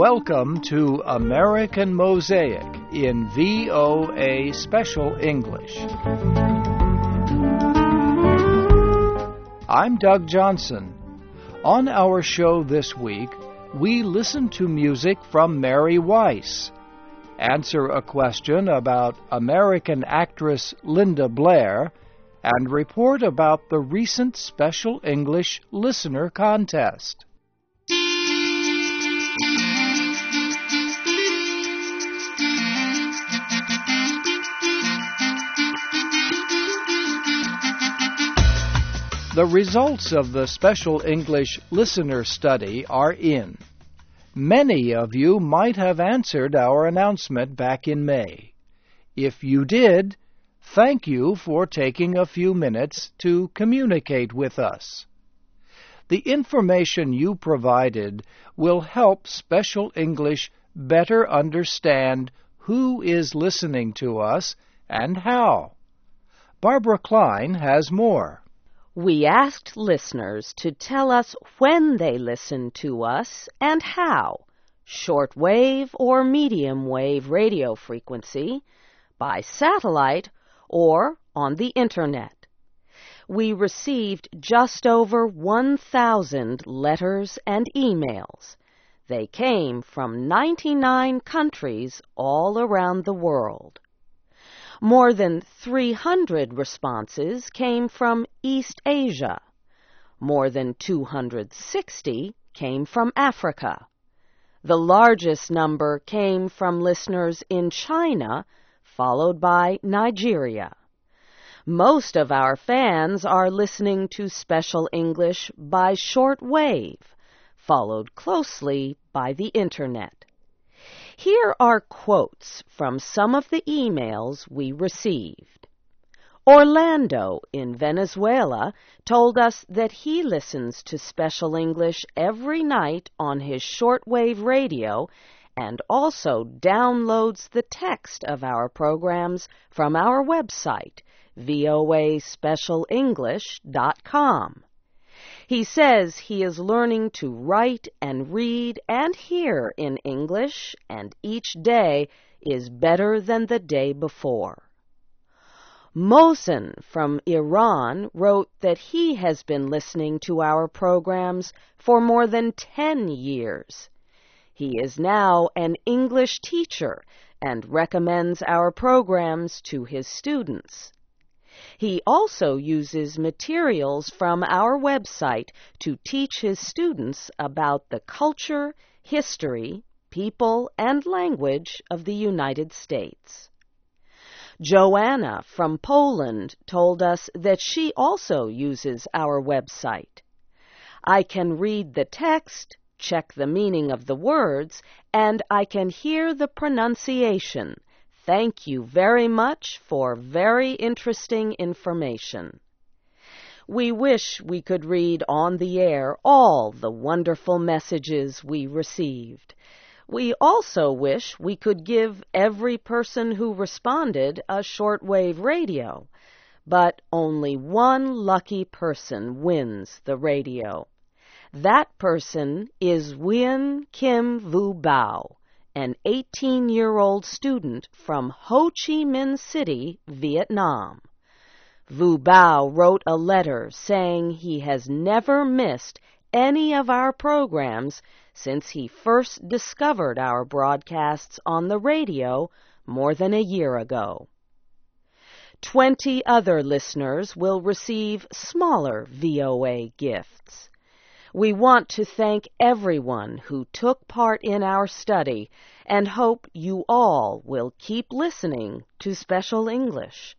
Welcome to American Mosaic in VOA Special English. I'm Doug Johnson. On our show this week, we listen to music from Mary Weiss, answer a question about American actress Linda Blair, and report about the recent Special English Listener Contest. The results of the Special English Listener Study are in. Many of you might have answered our announcement back in May. If you did, thank you for taking a few minutes to communicate with us. The information you provided will help Special English better understand who is listening to us and how. Barbara Klein has more. We asked listeners to tell us when they listen to us and how, shortwave or medium wave radio frequency, by satellite, or on the Internet. We received just over 1,000 letters and emails. They came from 99 countries all around the world. More than 300 responses came from East Asia. More than 260 came from Africa. The largest number came from listeners in China, followed by Nigeria. Most of our fans are listening to Special English by short wave, followed closely by the Internet. Here are quotes from some of the emails we received. Orlando in Venezuela told us that he listens to Special English every night on his shortwave radio and also downloads the text of our programs from our website, voaspecialenglish.com. He says he is learning to write and read and hear in English, and each day is better than the day before. Mohsen from Iran wrote that he has been listening to our programs for more than 10 years. He is now an English teacher and recommends our programs to his students. He also uses materials from our website to teach his students about the culture, history, people, and language of the United States. Joanna from Poland told us that she also uses our website. I can read the text, check the meaning of the words, and I can hear the pronunciation. Thank you very much for very interesting information. We wish we could read on the air all the wonderful messages we received. We also wish we could give every person who responded a shortwave radio, but only one lucky person wins the radio. That person is Nguyen Kim Vu Bao, an 18-year-old student from Ho Chi Minh City, Vietnam. Vu Bao wrote a letter saying he has never missed any of our programs since he first discovered our broadcasts on the radio more than a year ago. 20 other listeners will receive smaller VOA gifts. We want to thank everyone who took part in our study and hope you all will keep listening to Special English.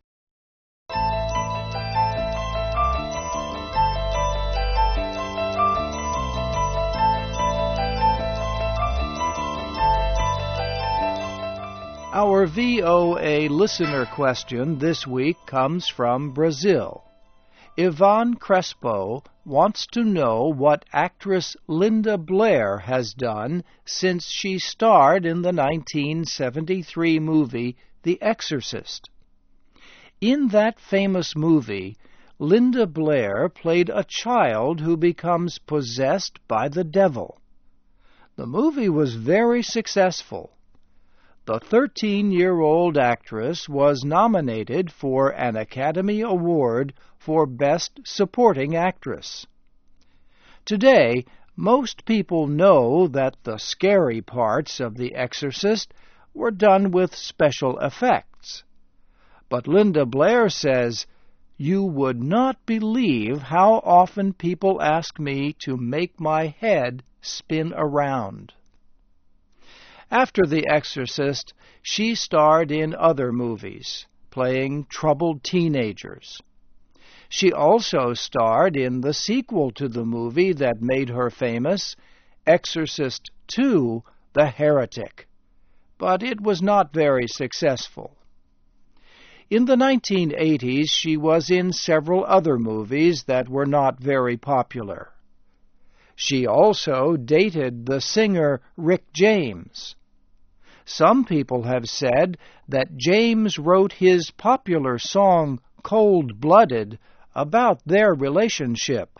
Our VOA listener question this week comes from Brazil. Yvonne Crespo wants to know what actress Linda Blair has done since she starred in the 1973 movie The Exorcist. In that famous movie, Linda Blair played a child who becomes possessed by the devil. The movie was very successful. The 13-year-old actress was nominated for an Academy Award for Best Supporting Actress. Today, most people know that the scary parts of The Exorcist were done with special effects. But Linda Blair says, "You would not believe how often people ask me to make my head spin around." After The Exorcist, she starred in other movies, playing troubled teenagers. She also starred in the sequel to the movie that made her famous, Exorcist II: The Heretic, but it was not very successful. In the 1980s, she was in several other movies that were not very popular. She also dated the singer Rick James. Some people have said that James wrote his popular song Cold-Blooded about their relationship.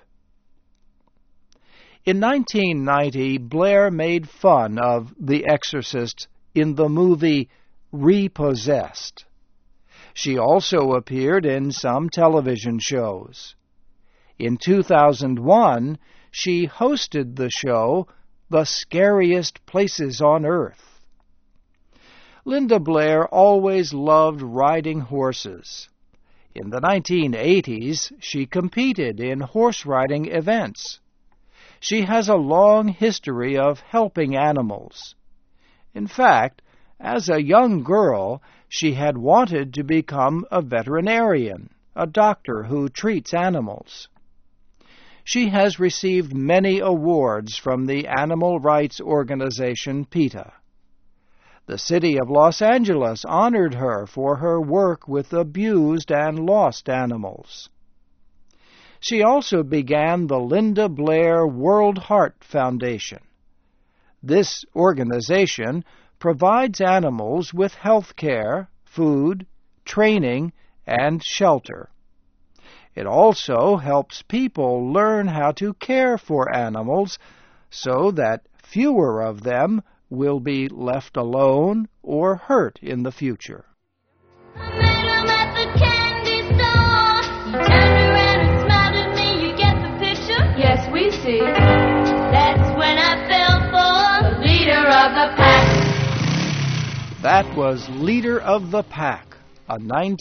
In 1990, Blair made fun of The Exorcist in the movie Repossessed. She also appeared in some television shows. In 2001, she hosted the show The Scariest Places on Earth. Linda Blair always loved riding horses. In the 1980s, she competed in horse riding events. She has a long history of helping animals. In fact, as a young girl, she had wanted to become a veterinarian, a doctor who treats animals. She has received many awards from the animal rights organization PETA. The city of Los Angeles honored her for her work with abused and lost animals. She also began the Linda Blair World Heart Foundation. This organization provides animals with health care, food, training, and shelter. It also helps people learn how to care for animals so that fewer of them will be left alone or hurt in the future. I met him at the candy store. He turned around and smiled at me. You get the picture? Yes, we see. That's when I fell for the leader of the pack. That was Leader of the Pack, a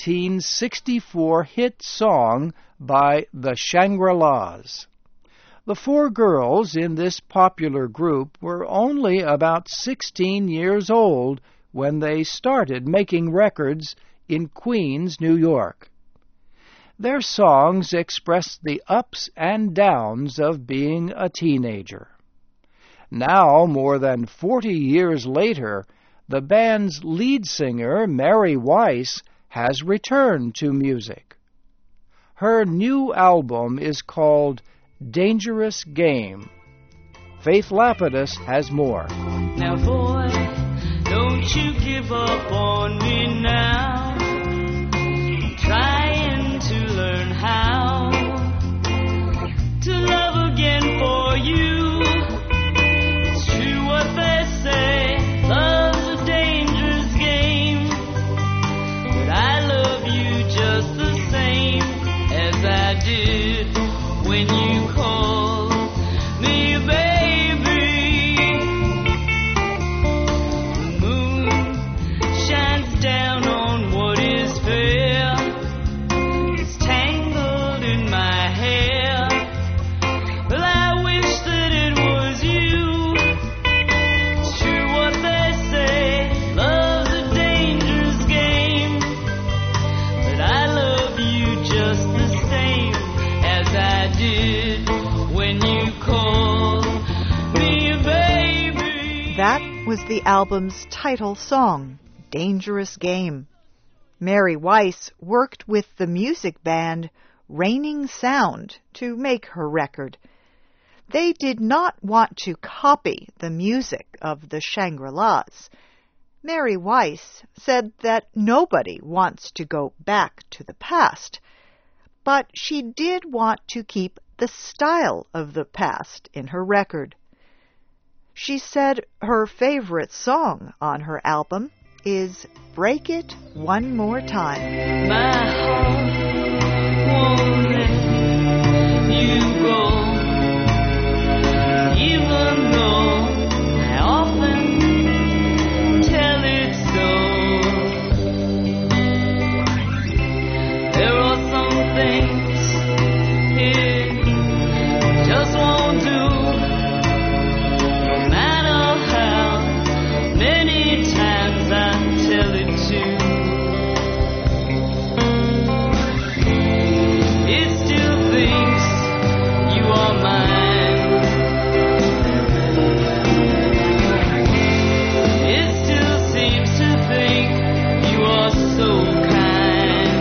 1964 hit song by the Shangri-Las. The four girls in this popular group were only about 16 years old when they started making records in Queens, New York. Their songs expressed the ups and downs of being a teenager. Now, more than 40 years later, the band's lead singer, Mary Weiss, has returned to music. Her new album is called Dangerous Game. Faith Lapidus has more. Now, boy, don't you give up on me now. I'm trying to learn how to love again for you. It's true what they say, love's a dangerous game. But I love you just the same as I did when you called me baby. The moon shines down on what is fair. It's tangled in my hair. Well, I wish that it was you. It's true what they say, love's a dangerous game. But I love you just the same as I did when you called me baby. That was the album's title song, Dangerous Game. Mary Weiss worked with the music band Raining Sound to make her record. They did not want to copy the music of the Shangri-Las. Mary Weiss said that nobody wants to go back to the past, but she did want to keep the style of the past in her record. She said her favorite song on her album is Break It One More Time. My heart won't let you go, even though I often tell it so. There are some things it just won't do, no matter how many times I tell it to. It still thinks you are mine. It still seems to think you are so kind.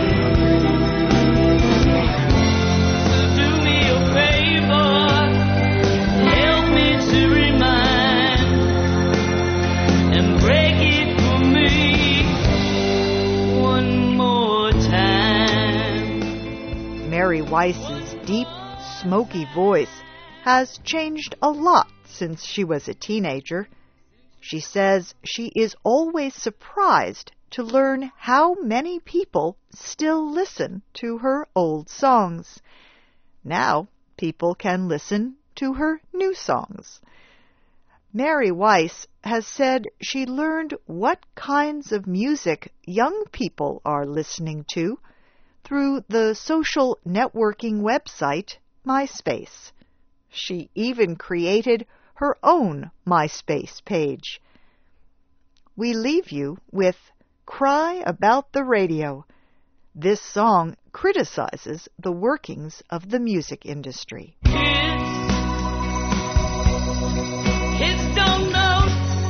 So do me a favor, help me to remind, and break it for me one more time. Mary Weiss's deep, smoky voice has changed a lot since she was a teenager. She says she is always surprised to learn how many people still listen to her old songs. Now people can listen to her new songs. Mary Weiss has said she learned what kinds of music young people are listening to through the social networking website MySpace. She even created her own MySpace page. We leave you with Cry About the Radio. This song criticizes the workings of the music industry. Kids don't know,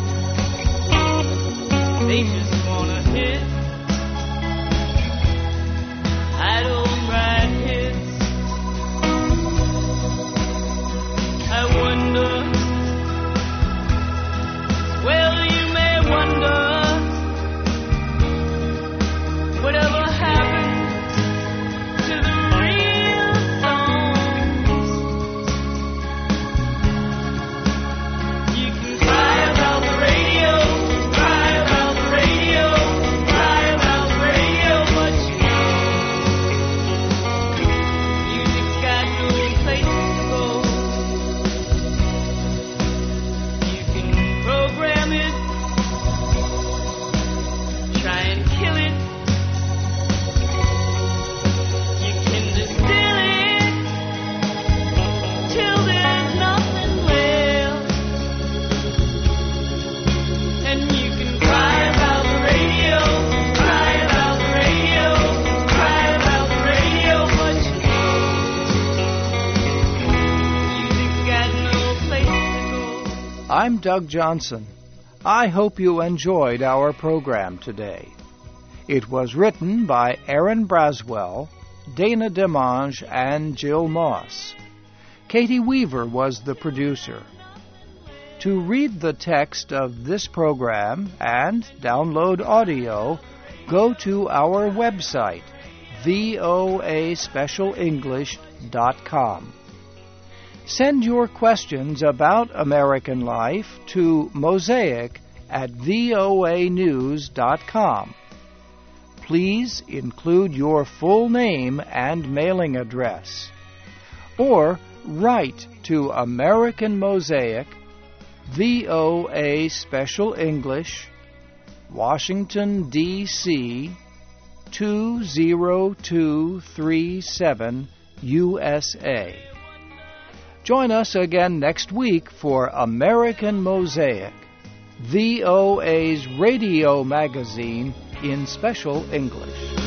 they just wanna hit. I don't write hits. I wonder, well, you may wonder, whatever happened to the real songs. You can cry about the radio, cry about the radio, cry about the radio, but you know, music's got no place to go. You can program it, try and kill it. You can distill it till there's nothing left. And you can cry about the radio, cry about the radio, cry about the radio, but you know, music's got no place to go. I'm Doug Johnson. I hope you enjoyed our program today. It was written by Aaron Braswell, Dana Demange, and Jill Moss. Katie Weaver was the producer. To read the text of this program and download audio, go to our website, voaspecialenglish.com. Send your questions about American life to mosaic@voanews.com. Please include your full name and mailing address. Or write to American Mosaic, VOA Special English, Washington, D.C. 20237, USA. Join us again next week for American Mosaic, VOA's radio magazine in special English.